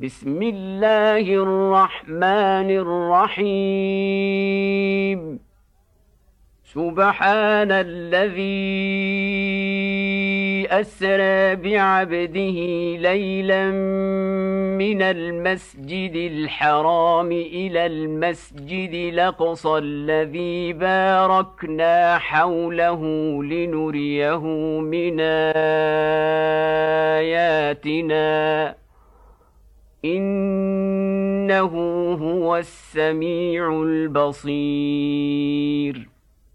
بسم الله الرحمن الرحيم. سبحان الذي أسرى بعبده ليلا من المسجد الحرام إلى المسجد الأقصى الذي باركنا حوله لنريه من آياتنا إنه هو السميع البصير.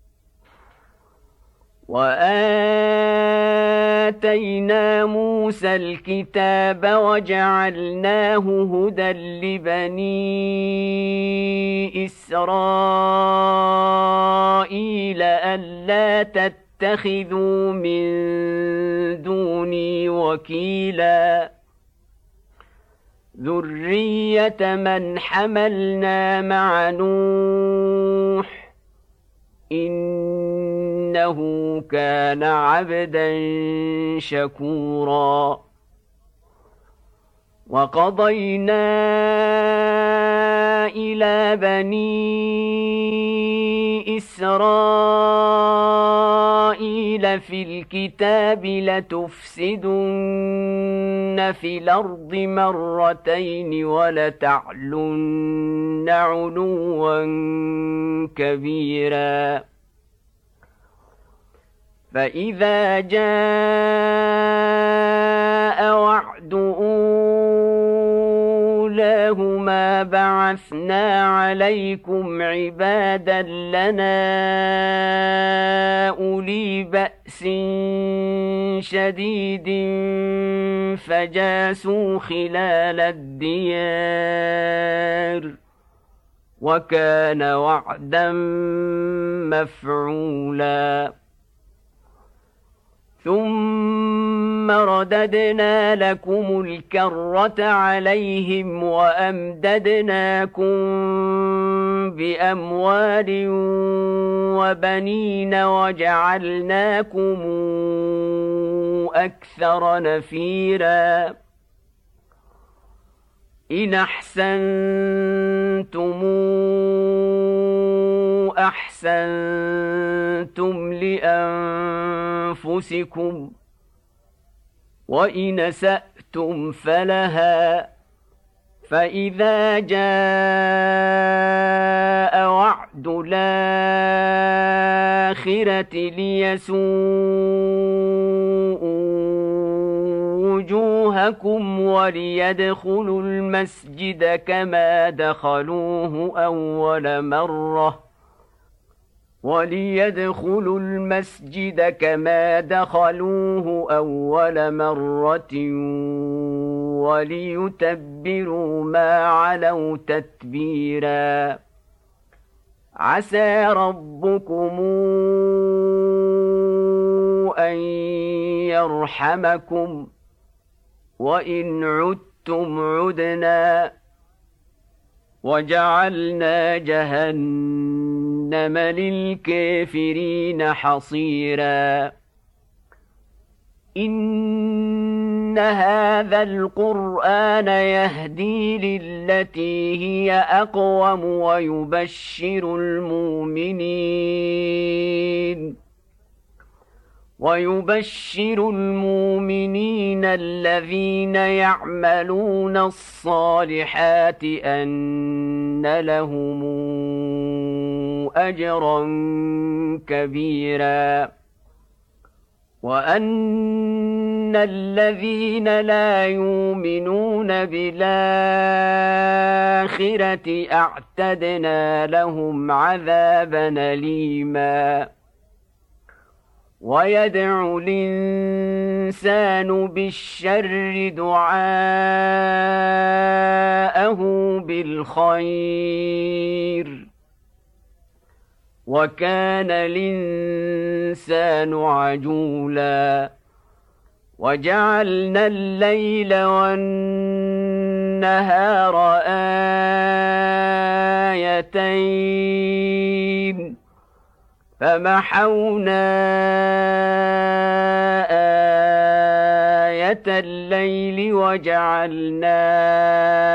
وآتينا موسى الكتاب وجعلناه هدى لبني إسرائيل ألا تتخذوا من دوني وكيلا ذرية من حملنا مع نوح إنه كان عبدا شكورا. وقضينا إلى بني إسرائيل في الكتاب لتفسدن في الأرض مرتين ولتعلن علوا كبيرا. فإذا جاء وعد أولاهما بعثنا عليكم عبادا لنا أولي بأس شديد فجاسوا خلال الديار وكان وعدا مفعولا. ثم رددنا لكم الكرة عليهم وأمددناكم بأموال وبنين وجعلناكم أكثر نفيرا. إن أحسنتم أحسنتم لأنفسكم وإن أسأتم فلها. فإذا جاء وعد الآخرة ليسوءوا وجوهكم وليدخلوا المسجد كما دخلوه أول مرة وليتبروا ما علوا تتبيرا. عسى ربكم أن يرحمكم وإن عدتم عدنا وجعلنا جهنم للكافرين حصيرا. إن هذا القرآن يهدي للتي هي أقوم ويبشر المؤمنين الذين يعملون الصالحات أن لهم أجرا كبيرا. وأن الذين لا يؤمنون بالآخرة أعتدنا لهم عذابا أليما. ويدعو الإنسان بالشر دعاءه بالخير وكان الإنسان عجولا. وجعلنا الليل والنهار آيتين فمحونا آية الليل وجعلنا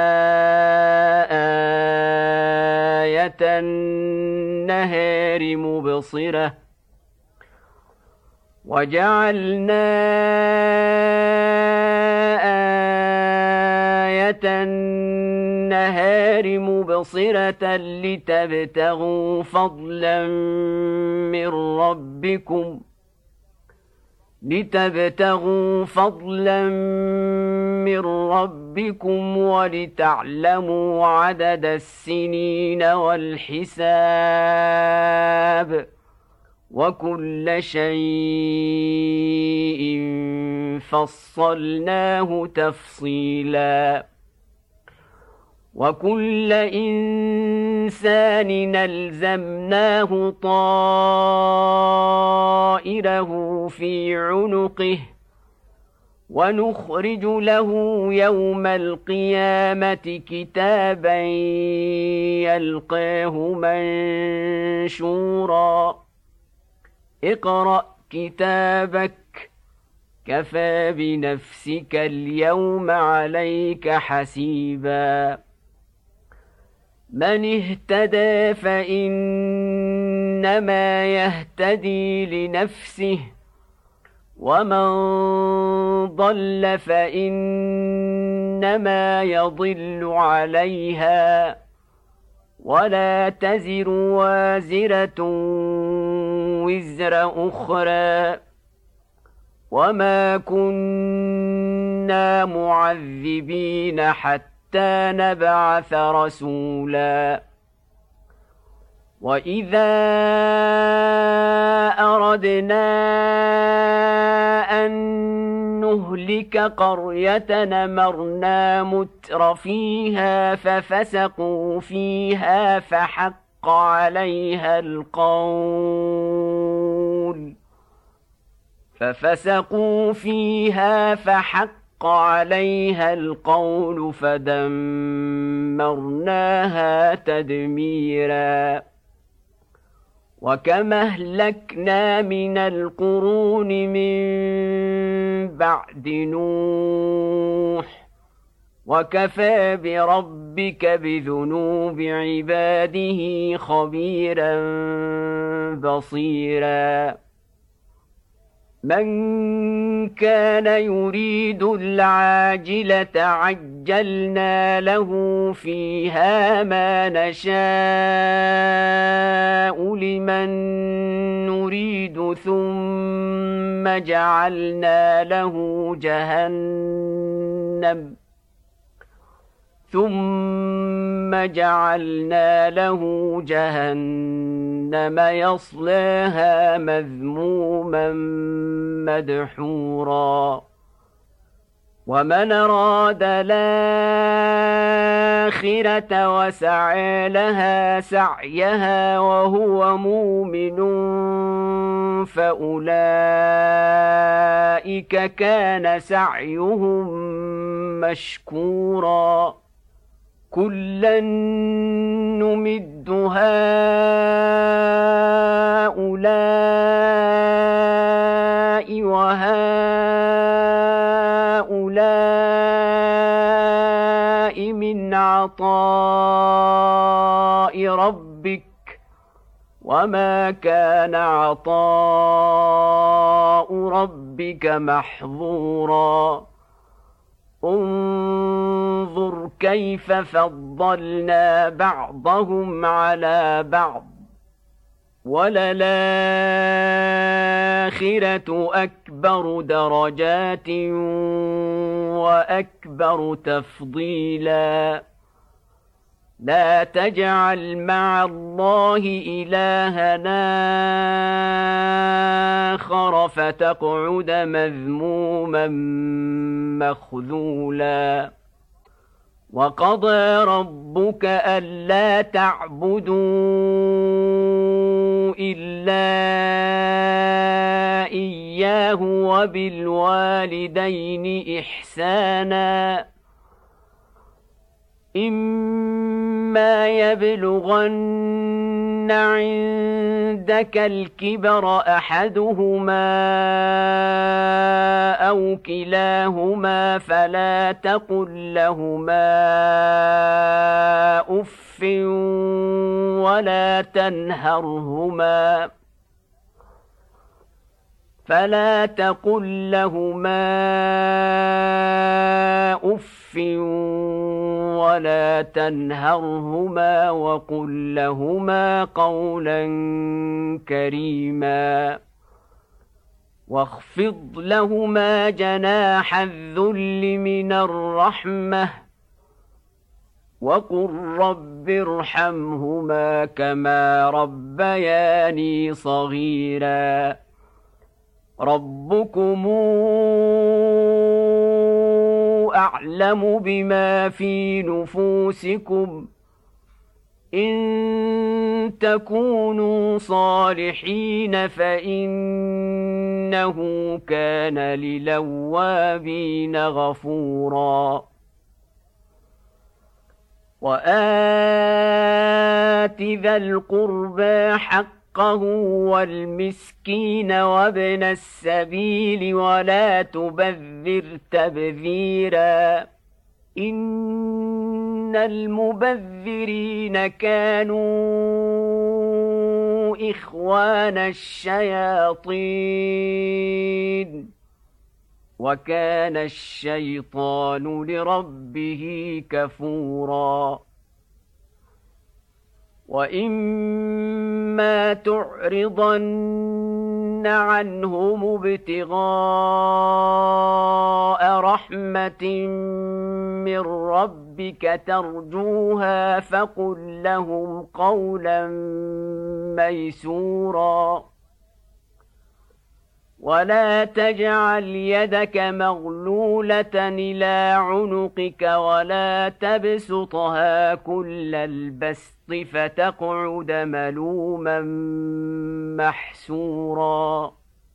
آية النهار مبصرة لتبتغوا فضلا من ربكم ولتعلموا عدد السنين والحساب وكل شيء فصلناه تفصيلا وكل إنسان ألزمناه طائره في عنقه ونخرج له يوم القيامة كتابا يلقاه منشورا اقرأ كتابك كفى بنفسك اليوم عليك حسيبا من اهتدى فإنما يهتدي لنفسه ومن ضل فإنما يضل عليها ولا تزر وازرة وزر أخرى وما كنا معذبين حتى نبعث رسولا وإذا أردنا أن نهلك قرية أمرنا متر فيها ففسقوا فيها فحق عليها القول فدمرناها تدميرا وكم أهلكنا من القرون من بعد نوح وكفى بربك بذنوب عباده خبيرا بصيرا من كان يريد العاجلة عجلنا له فيها ما نشاء لمن نريد ثم جعلنا له جهنم يصلاها مذموما مدحورا ومن أراد الآخرة وسعى لها سعيها وهو مؤمن فأولئك كان سعيهم مشكورا كلا نمد هؤلاء وهؤلاء من عطاء ربك وما كان عطاء ربك محظورا انظر كيف فضلنا بعضهم على بعض وللآخرة أكبر درجات وأكبر تفضيلا لا تجعل مع الله إلهنا آخر فتقعد مذموما مخذولا وقضى ربك ألا تعبدوا إلا إياه وبالوالدين إحسانا إما يبلغن عندك الكبر أحدهما أو كلاهما فلا تقل لهما أف فلا تقل لهما أف ولا تنهرهما وقل لهما قولا كريما واخفض لهما جناح الذل من الرحمة وقل رب ارحمهما كما ربياني صغيرا ربكم أعلم بما في نفوسكم إن تكونوا صالحين فإنه كان للأوابين غفورا وآت ذا القربى حقه والمسكين وابن السبيل ولا تبذر تبذيرا إن المبذرين كانوا إخوان الشياطين وكان الشيطان لربه كفورا وإما تعرضن عنهم ابتغاء رحمة من ربك ترجوها فقل لهم قولا ميسورا ولا تجعل يدك مغلولة إلى عنقك ولا تبسطها كل البسط فتقعد ملوما محسورا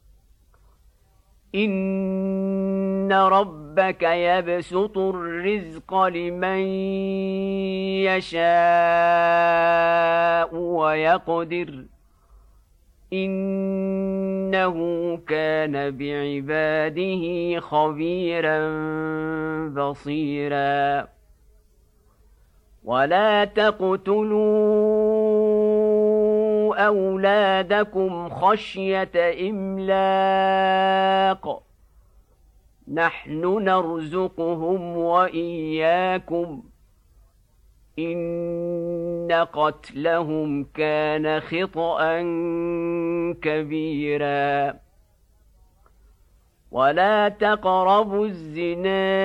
إن ربك يبسط الرزق لمن يشاء ويقدر إنه كان بعباده خبيرا بصيرا ولا تقتلوا أولادكم خشية إملاق نحن نرزقهم وإياكم إن قتلهم كان خطأ كبيرا ولا تقربوا الزنا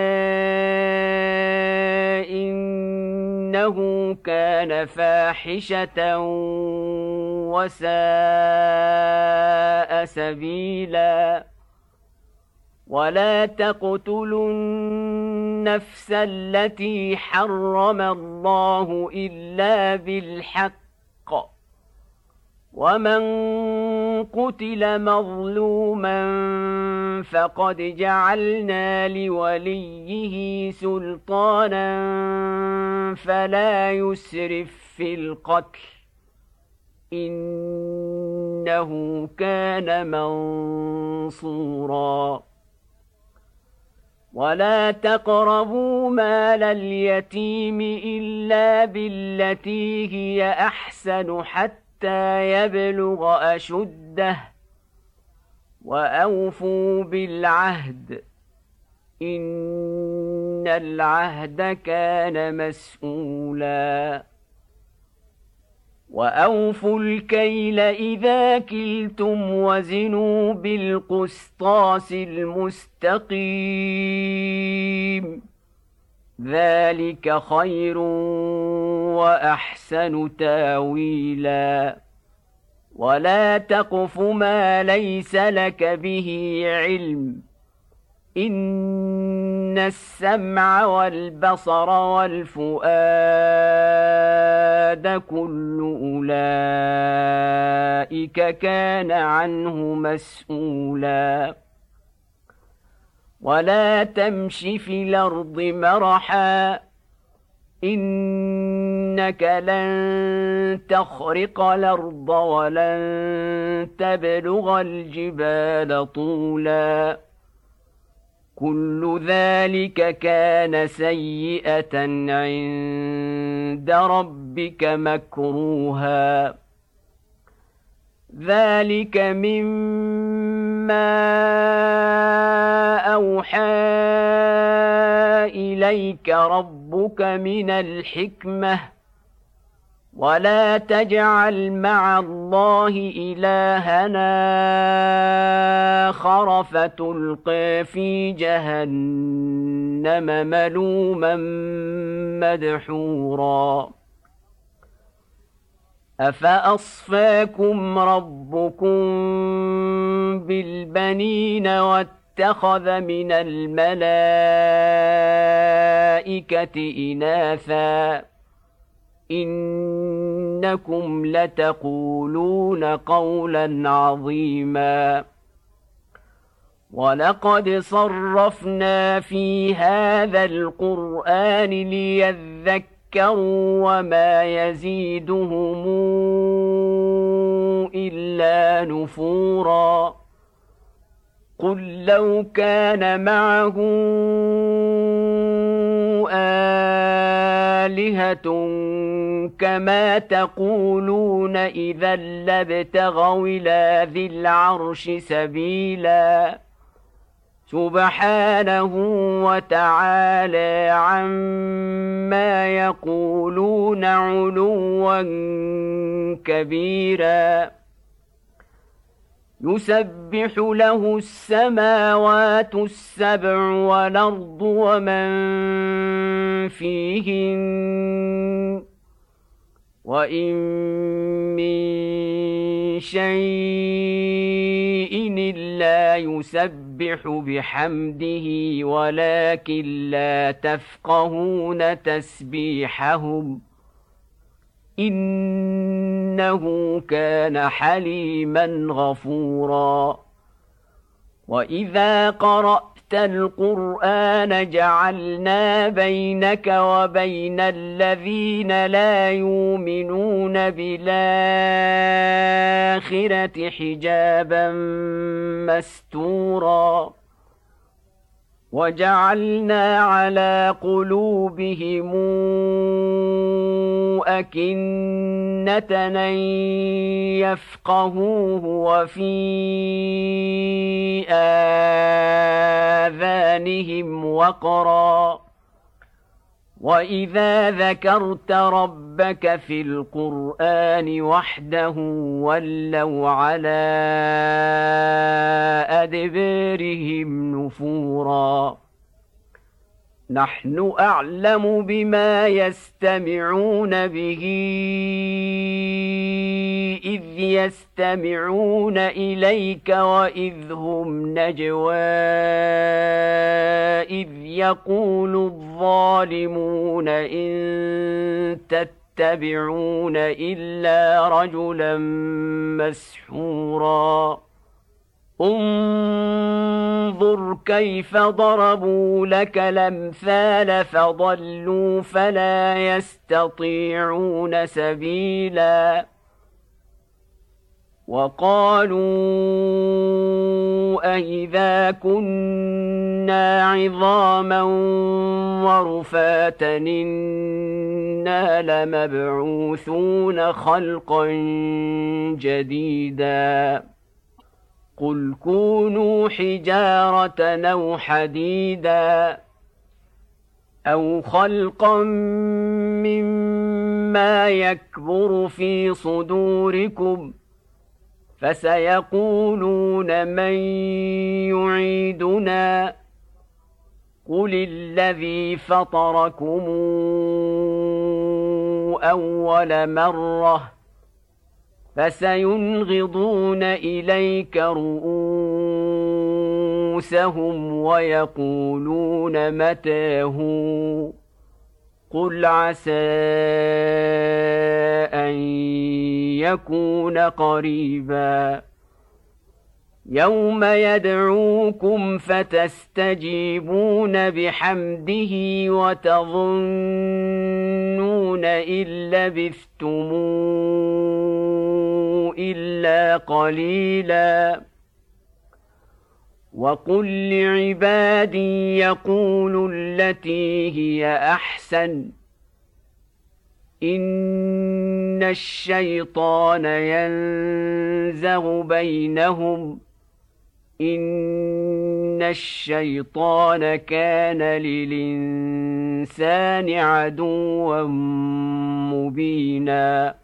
إنه كان فاحشة وساء سبيلا ولا تقتلوا النفس التي حرم الله إلا بالحق ومن قتل مظلوما فقد جعلنا لوليه سلطانا فلا يسرف في القتل إنه كان منصورا ولا تقربوا مال اليتيم إلا بالتي هي أحسن حتى يبلغ أشده وأوفوا بالعهد إن العهد كان مسؤولا وأوفوا الكيل إذا كلتم وزنوا بالقسطاس المستقيم ذلك خير وأحسن تاويلا ولا تقف ما ليس لك به علم إن السمع والبصر والفؤاد كل أولئك كان عنه مسؤولا ولا تمش في الأرض مرحا إنك لن تخرق الأرض ولن تبلغ الجبال طولا كل ذلك كان سيئة عند ربك مكروها ذلك مما أوحى إليك ربك من الحكمة ولا تجعل مع الله إلهنا آخر فتلقى في جهنم ملوما مدحورا أفأصفاكم ربكم بالبنين واتخذ من الملائكة إناثا إنكم لتقولون قولا عظيما ولقد صرفنا في هذا القرآن ليذكروا وما يزيدهم إلا نفورا قل لو كان معه آلهة كما تقولون إذا لابتغوا إلى ذي العرش سبيلا سبحانه وتعالى عما يقولون علوا كبيرا يسبح له السماوات السبع والأرض ومن فيهن وإن من شيء إلا يسبح بحمده ولكن لا تفقهون تسبيحهم إنه كان حليما غفورا وإذا قرأت القرآن جعلنا بينك وبين الذين لا يؤمنون بالآخرة حجابا مستورا وجعلنا على قلوبهم أكنة أن يفقهوه وفي آذانهم وقرا وإذا ذكرت ربك في القرآن وحده ولوا على أدبارهم نفورا نحن أعلم بما يستمعون به إذ يستمعون إليك وإذ هم نجوى إذ يقول الظالمون إن تتبعون إلا رجلا مسحورا انظر كيف ضربوا لك الأمثال فضلوا فلا يستطيعون سبيلا وقالوا أإذا كنا عظاما ورفاتا إنا لمبعوثون خلقا جديدا قل كونوا حجارة أو حديدا أو خلقا مما يكبر في صدوركم فسيقولون من يعيدنا قل الذي فطركم أول مرة فسينغضون إليك رؤوسهم ويقولون متى هو قل عسى أن يكون قريبا يوم يدعوكم فتستجيبون بحمده وتظنون إن لبثتم إلا قليلا وقل لعبادي يقولوا التي هي أحسن إن الشيطان ينزغ بينهم إن الشيطان كان للإنسان عدوا مبينا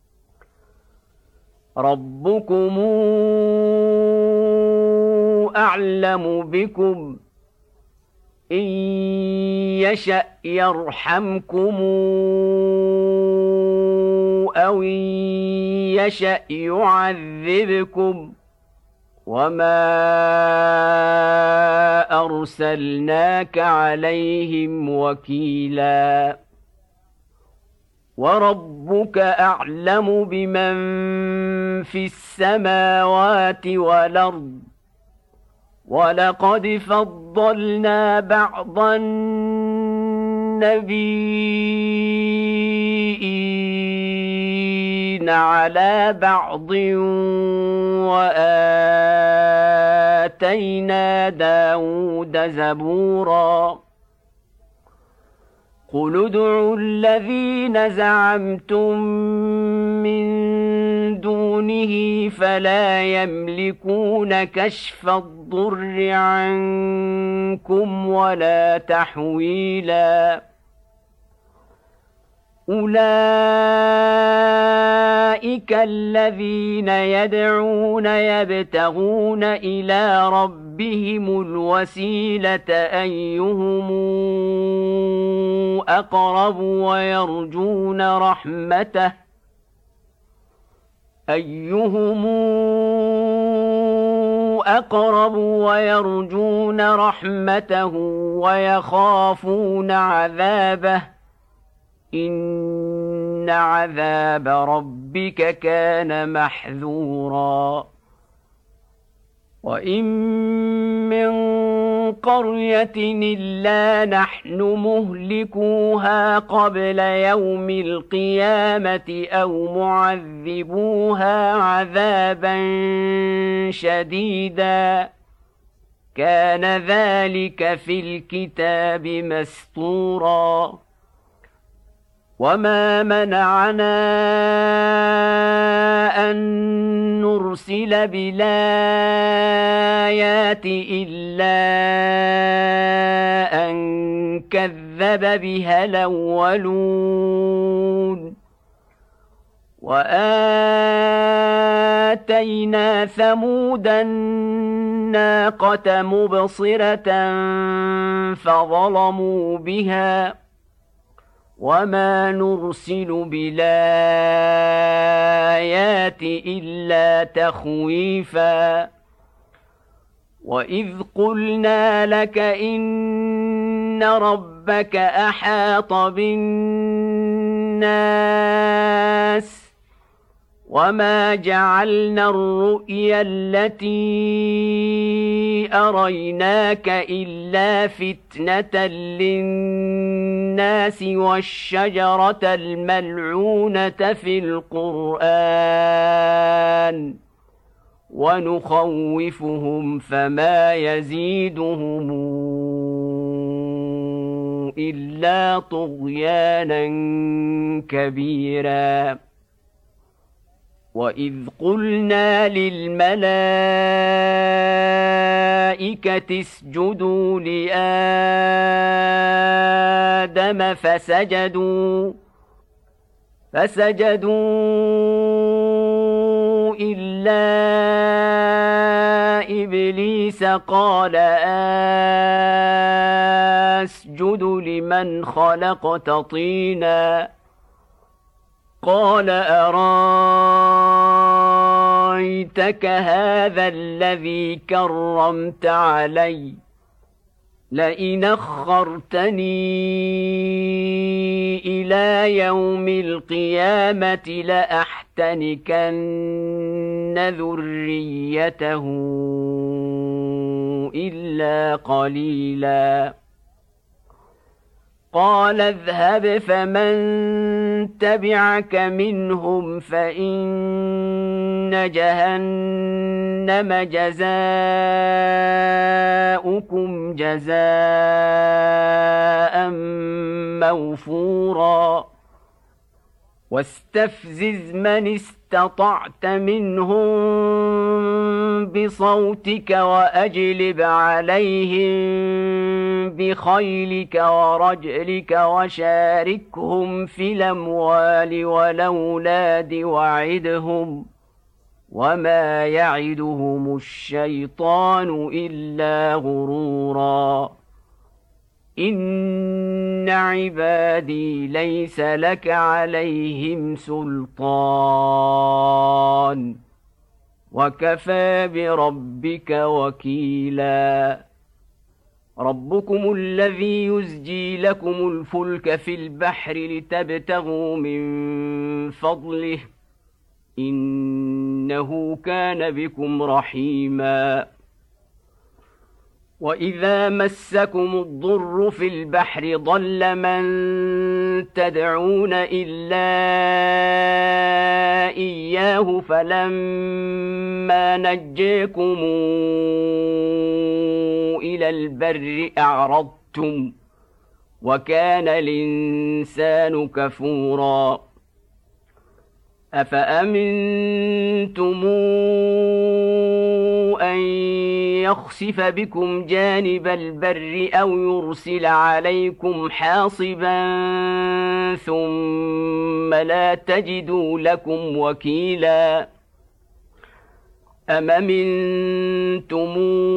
ربكم أعلم بكم إن يشأ يرحمكم أو إن يشأ يعذبكم وما أرسلناك عليهم وكيلا وربك أعلم بمن في السماوات والأرض ولقد فضلنا بعض النبيين على بعض وآتينا داود زبورا قل ادعوا الذين زعمتم من دونه فلا يملكون كشف الضر عنكم ولا تحويلا أولئك الذين يدعون يبتغون إلى ربهم الوسيلة أيهم أقرب ويرجون رحمته ويخافون عذابه إن عذاب ربك كان محذورا وإن من قرية إلا نحن مهلكوها قبل يوم القيامة أو معذبوها عذابا شديدا كان ذلك في الكتاب مسطورا وما منعنا أن نرسل بالآيات إلا أن كذب بها الأولون وآتينا ثمود الناقة مبصرة فظلموا بها وما نرسل بالآيات إلا تخويفا وإذ قلنا لك إن ربك أحاط بالناس وما جعلنا الرؤيا التي أريناك إلا فتنة للناس والشجرة الملعونة في القرآن ونخوفهم فما يزيدهم إلا طغيانا كبيرا وإذ قلنا للملائكة اسجدوا لآدم فسجدوا إلا إبليس قال أسجد لمن خلقت طينا قال أرايتك هذا الذي كرمت علي لئن أخرتني إلى يوم القيامة لأحتنكن ذريته إلا قليلا قال اذهب فمن تبعك منهم فإن جهنم جزاؤكم جزاء موفورا واستفزز من استطعت منهم بصوتك وأجلب عليهم بخيلك ورجلك وشاركهم في الأموال والأولاد وعدهم وما يعدهم الشيطان إلا غرورا إن عبادي ليس لك عليهم سلطان وكفى بربك وكيلا ربكم الذي يزجي لكم الفلك في البحر لتبتغوا من فضله إنه كان بكم رحيما وإذا مسكم الضر في البحر ضل من تدعون إلا إياه فلما نجيكم إلى البر أعرضتم وكان الإنسان كفورا أفأمنتم أن يخسف بكم جانب البر أو يرسل عليكم حاصبا ثم لا تجدوا لكم وكيلا أم أمنتم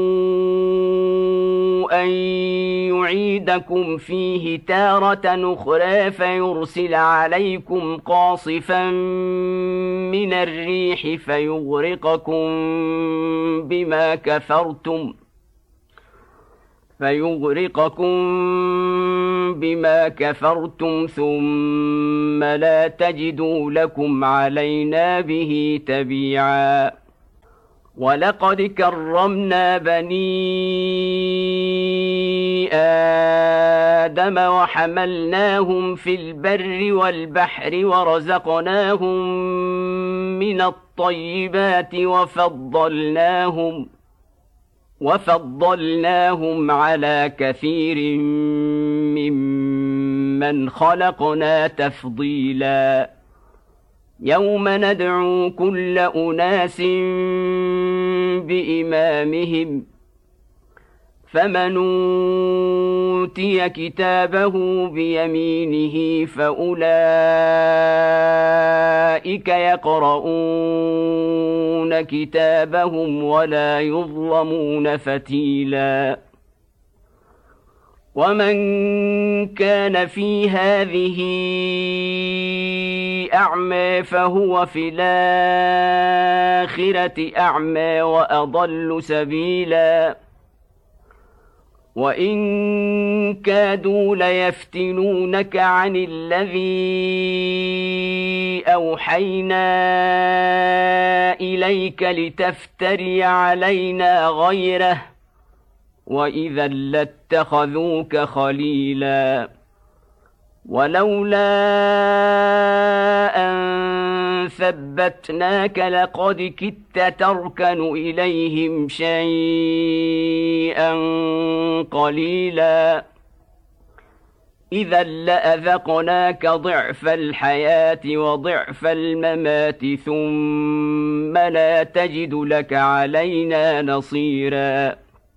أن يعيدكم فيه تارة أخرى فيرسل عليكم قاصفا من الريح فيغرقكم بما كفرتم ثم لا تجدوا لكم علينا به تبيعا ولقد كرمنا بني آدم وحملناهم في البر والبحر ورزقناهم من الطيبات وفضلناهم على كثير ممن خلقنا تفضيلا يوم ندعو كل أناس بإمامهم فمن أوتي كتابه بيمينه فأولئك يقرؤون كتابهم ولا يظلمون فتيلا ومن كان في هذه أعمى فهو في الآخرة أعمى وأضل سبيلا وإن كادوا ليفتنونك عن الذي أوحينا إليك لتفتري علينا غيره وإذا لاتخذوك خليلا ولولا أن ثبتناك لقد كدت تركن إليهم شيئا قليلا إذا لأذقناك ضعف الحياة وضعف الممات ثم لا تجد لك علينا نصيرا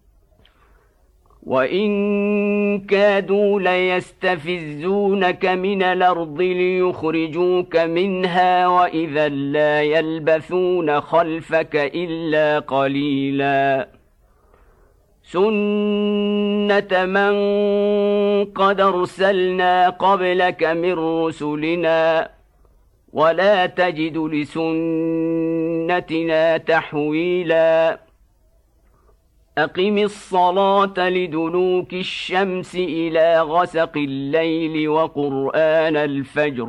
وإن كادوا ليستفزونك من الأرض ليخرجوك منها وإذا لا يلبثون خلفك إلا قليلا سنة من قد أرسلنا قبلك من رسلنا ولا تجد لسنتنا تحويلا أقم الصلاة لدلوك الشمس إلى غسق الليل وقرآن الفجر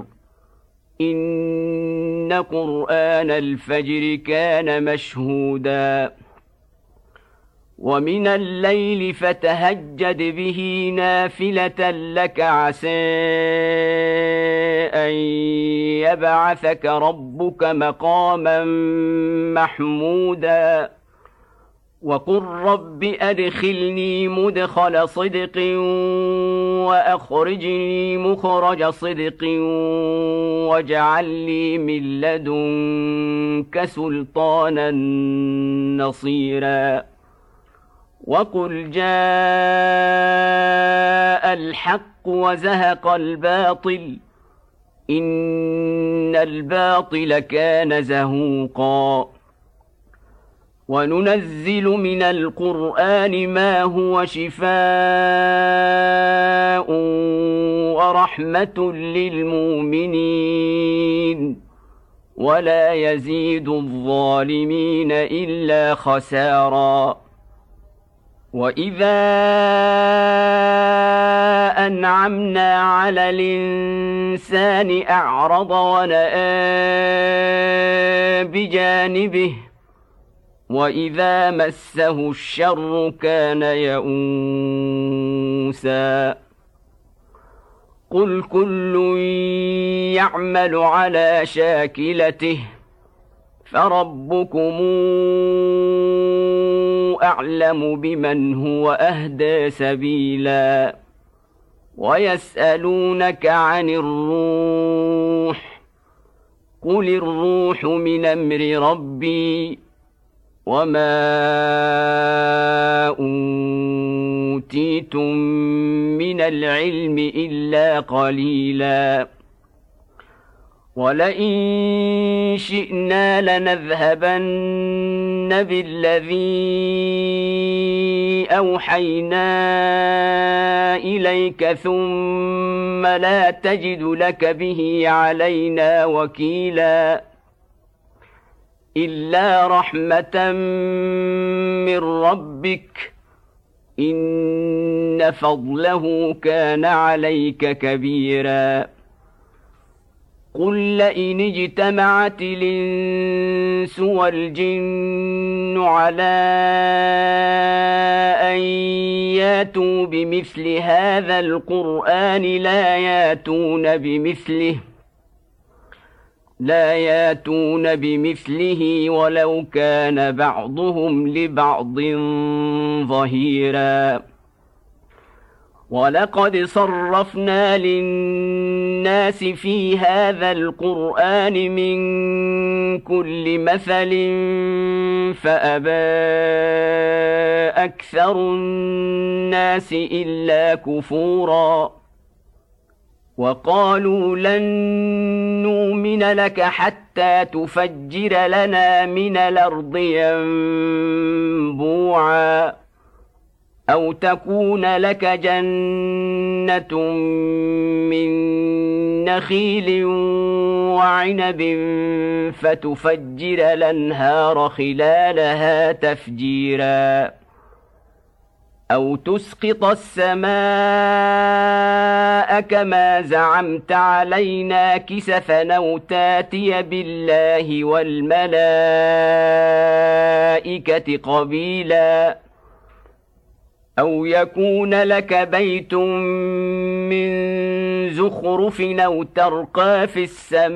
إن قرآن الفجر كان مشهودا ومن الليل فتهجد به نافلة لك عسى أن يبعثك ربك مقاما محمودا وقل رب أدخلني مدخل صدق وأخرجني مخرج صدق واجعل لي من لدنك سلطانا نصيرا وقل جاء الحق وزهق الباطل إن الباطل كان زهوقا وننزل من القرآن ما هو شفاء ورحمة للمؤمنين ولا يزيد الظالمين إلا خسارا وإذا أنعمنا على الإنسان أعرض ونأى بجانبه وإذا مسه الشر كان يئوسا قل كل يعمل على شاكلته فربكم أعلم بمن هو أهدى سبيلا ويسألونك عن الروح قل الروح من أمر ربي وما أوتيتم من العلم إلا قليلا ولئن شئنا لنذهبن بالذي أوحينا إليك ثم لا تجد لك به علينا وكيلا إلا رحمة من ربك إن فضله كان عليك كبيرا قل لئن اجتمعت الإنس والجن على أن ياتوا بمثل هذا القرآن لا ياتون بمثله ولو كان بعضهم لبعض ظهيرا ولقد صرفنا للناس في هذا القرآن من كل مثل فأبى أكثر الناس إلا كفورا وقالوا لن نؤمن لك حتى تفجر لنا من الأرض ينبوعا أو تكون لك جنة من نخيل وعنب فتفجر الأنهار خلالها تفجيرا أو تسقط السماء كما زعمت علينا كسفا أو تاتي بالله والملائكة قبيلا أو يكون لك بيت من زخرف أو ترقى في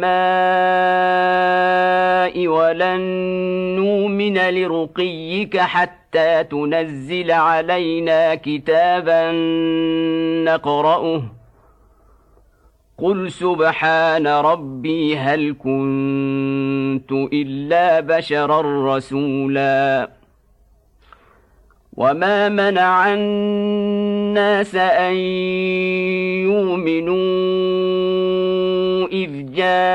السماء ولن نؤمن لرقيك حتى تنزل علينا كتابا نقرأه قل سبحان ربي هل كنت إلا بشرا رسولا وما منع الناس أن يؤمنوا إذ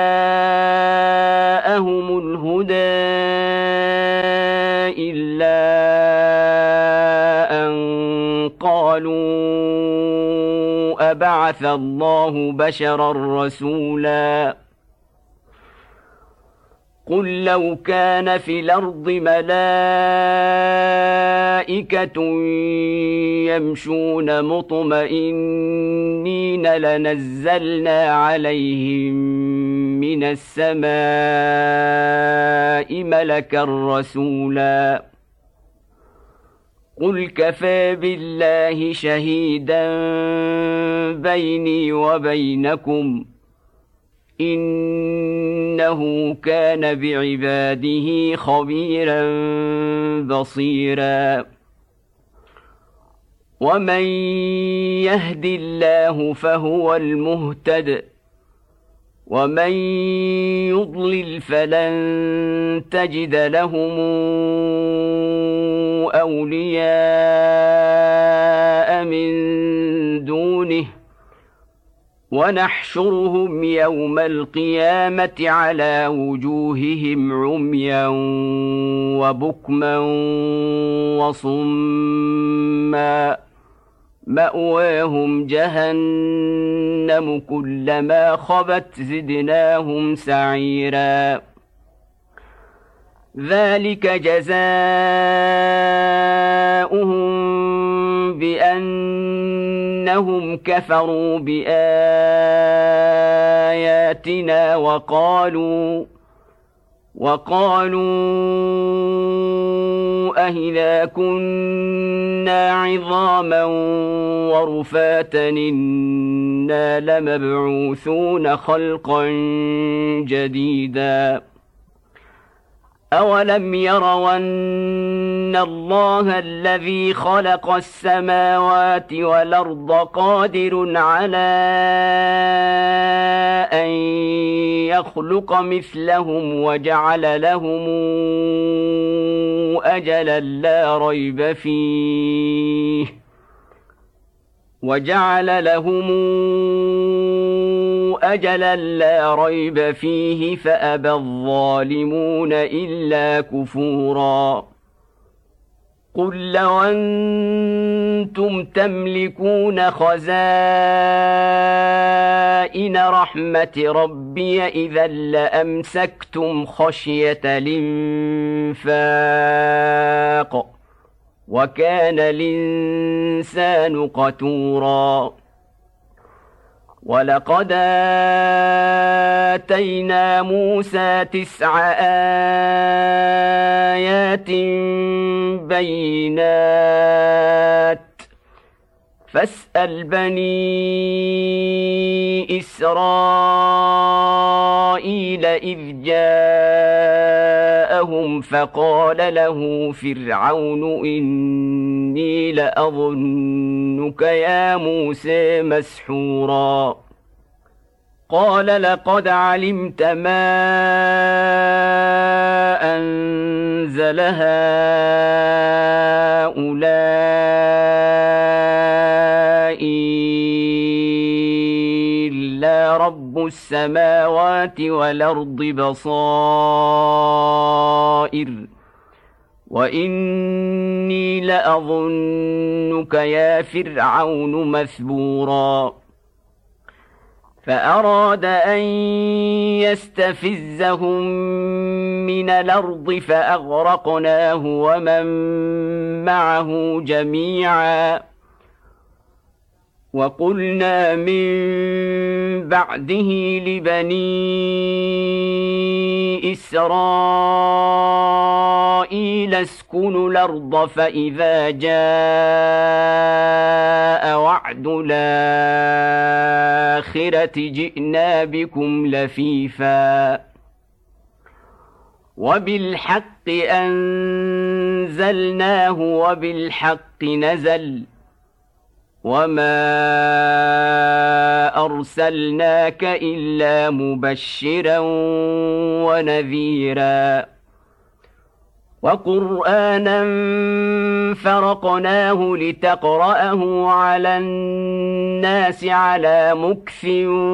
جاءهم الهدى إلا أن قالوا أبعث الله بشرا رسولا قل لو كان في الأرض ملائكة يمشون مطمئنين لنزلنا عليهم من السماء ملكا رسولا قل كفى بالله شهيدا بيني وبينكم إنه كان بعباده خبيرا بصيرا ومن يهد الله فهو المهتد ومن يضلل فلن تجد لهم أولياء من دونه ونحشرهم يوم القيامة على وجوههم عميا وبكما وصما مأواهم جهنم كلما خبت زدناهم سعيرا ذلك جزاؤهم بأنهم كفروا بآياتنا وقالوا أهذا كنا عظاما ورفاتا إنا لمبعوثون خلقا جديدا أولم يروا أن الله الذي خلق السماوات والأرض قادر على أن يخلق مثلهم وجعل لهم أجلا لا ريب فيه فأبى الظالمون إلا كفورا قل لو أنتم تملكون خزائن رحمة ربي إذا لأمسكتم خشية الإنفاق وكان الإنسان قتورا ولقد آتينا موسى 9 آيات بينات فاسأل بني إسرائيل إذ جاءهم فقال له فرعون إني لأظنك يا موسى مسحورا قال لقد علمت ما أنزل هؤلاء إلا رب السماوات والأرض بصائر وإني لأظنك يا فرعون مثبورا فأراد أن يستفزهم من الأرض فأغرقناه ومن معه جميعا وقلنا من بعده لبني إسرائيل اسكنوا الأرض فإذا جاء وعد الآخرة جئنا بكم لفيفا وبالحق أنزلناه وبالحق نزل وما أرسلناك إلا مبشرا ونذيرا وقرآنا فرقناه لتقرأه على الناس على مكث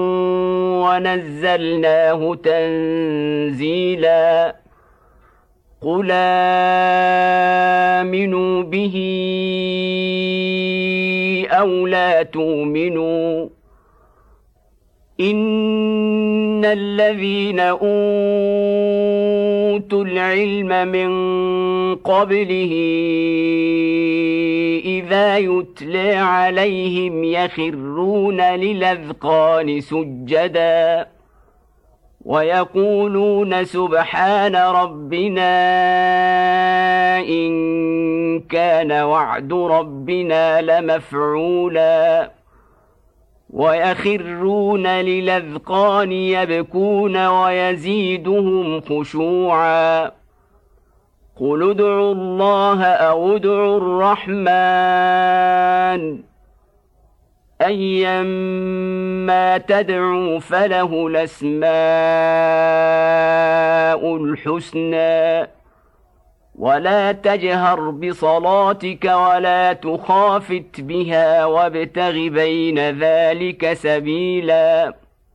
ونزلناه تنزيلا قل آمنوا به أو لا تؤمنوا إن الذين أوتوا العلم من قبله إذا يتلى عليهم يخرون للأذقان سجدا ويقولون سبحان ربنا إن كان وعد ربنا لمفعولا ويخرون للأذقان يبكون ويزيدهم خشوعا قل ادعوا الله أو ادعوا الرحمن أيما تدعوا فله الأسماء الحسنى ولا تجهر بصلاتك ولا تخافت بها وابتغ بين ذلك سبيلا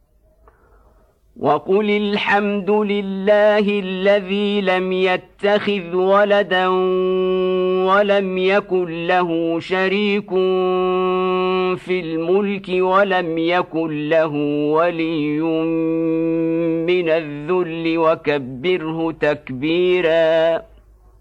وقل الحمد لله الذي لم يتخذ ولدا ولم يكن له شريك في الملك ولم يكن له ولي من الذل وكبره تكبيرا